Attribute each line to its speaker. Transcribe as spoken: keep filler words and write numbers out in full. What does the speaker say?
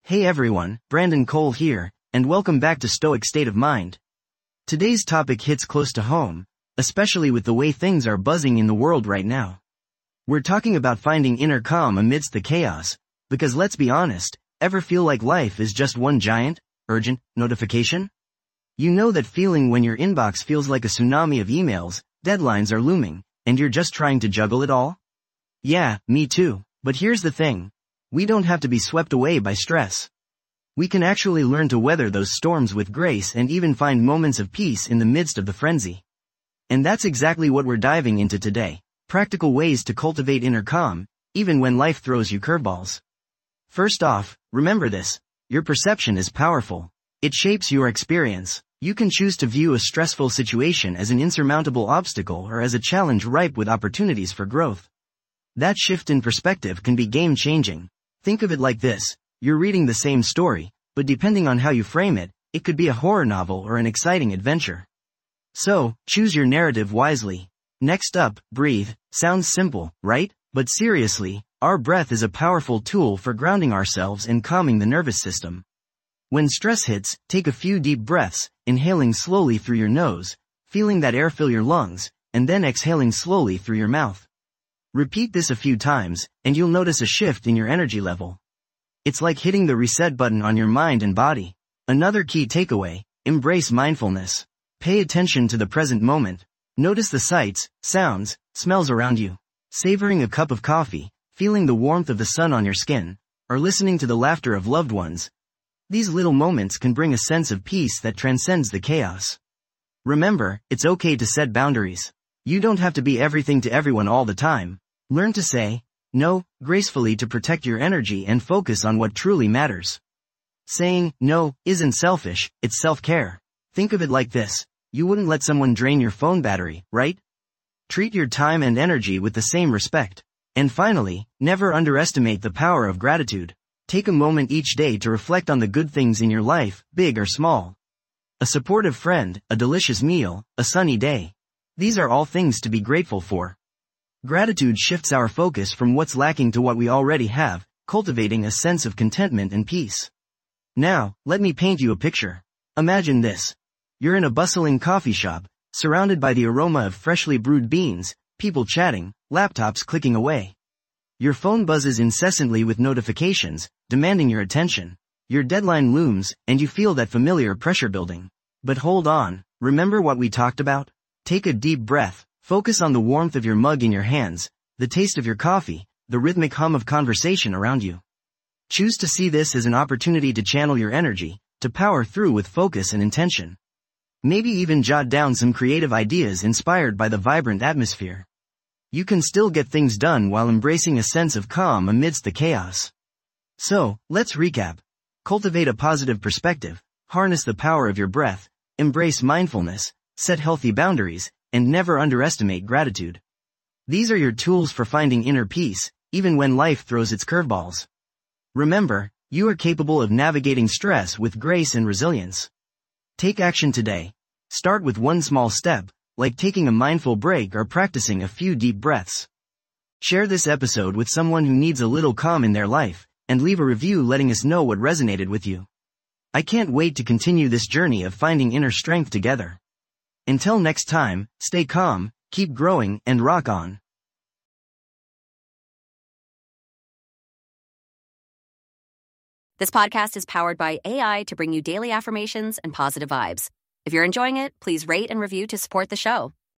Speaker 1: Hey everyone, Brandon Cole here, and welcome back to Stoic State of Mind. Today's topic hits close to home, especially with the way things are buzzing in the world right now. We're talking about finding inner calm amidst the chaos, because let's be honest, ever feel like life is just one giant, urgent notification? You know that feeling when your inbox feels like a tsunami of emails, deadlines are looming, and you're just trying to juggle it all? Yeah, me too, but here's the thing. We don't have to be swept away by stress. We can actually learn to weather those storms with grace and even find moments of peace in the midst of the frenzy. And that's exactly what we're diving into today. Practical ways to cultivate inner calm, even when life throws you curveballs. First off, remember this. Your perception is powerful. It shapes your experience. You can choose to view a stressful situation as an insurmountable obstacle or as a challenge ripe with opportunities for growth. That shift in perspective can be game-changing. Think of it like this. You're reading the same story, but depending on how you frame it, it could be a horror novel or an exciting adventure. So, choose your narrative wisely. Next up, breathe. Sounds simple, right? But seriously, our breath is a powerful tool for grounding ourselves and calming the nervous system. When stress hits, take a few deep breaths, inhaling slowly through your nose, feeling that air fill your lungs, and then exhaling slowly through your mouth. Repeat this a few times, and you'll notice a shift in your energy level. It's like hitting the reset button on your mind and body. Another key takeaway, embrace mindfulness. Pay attention to the present moment. Notice the sights, sounds, smells around you. Savoring a cup of coffee, feeling the warmth of the sun on your skin, or listening to the laughter of loved ones. These little moments can bring a sense of peace that transcends the chaos. Remember, it's okay to set boundaries. You don't have to be everything to everyone all the time. Learn to say no gracefully to protect your energy and focus on what truly matters. Saying no isn't selfish, it's self-care. Think of it like this. You wouldn't let someone drain your phone battery, right? Treat your time and energy with the same respect. And finally, never underestimate the power of gratitude. Take a moment each day to reflect on the good things in your life, big or small. A supportive friend, a delicious meal, a sunny day. These are all things to be grateful for. Gratitude shifts our focus from what's lacking to what we already have, cultivating a sense of contentment and peace. Now, let me paint you a picture. Imagine this. You're in a bustling coffee shop, surrounded by the aroma of freshly brewed beans, people chatting, laptops clicking away. Your phone buzzes incessantly with notifications, demanding your attention. Your deadline looms, and you feel that familiar pressure building. But hold on, remember what we talked about? Take a deep breath. Focus on the warmth of your mug in your hands, the taste of your coffee, the rhythmic hum of conversation around you. Choose to see this as an opportunity to channel your energy, to power through with focus and intention. Maybe even jot down some creative ideas inspired by the vibrant atmosphere. You can still get things done while embracing a sense of calm amidst the chaos. So, let's recap. Cultivate a positive perspective, harness the power of your breath, embrace mindfulness, set healthy boundaries, and never underestimate gratitude. These are your tools for finding inner peace, even when life throws its curveballs. Remember, you are capable of navigating stress with grace and resilience. Take action today. Start with one small step, like taking a mindful break or practicing a few deep breaths. Share this episode with someone who needs a little calm in their life, and leave a review letting us know what resonated with you. I can't wait to continue this journey of finding inner strength together. Until next time, stay calm, keep growing, and rock on.
Speaker 2: This podcast is powered by A I to bring you daily affirmations and positive vibes. If you're enjoying it, please rate and review to support the show.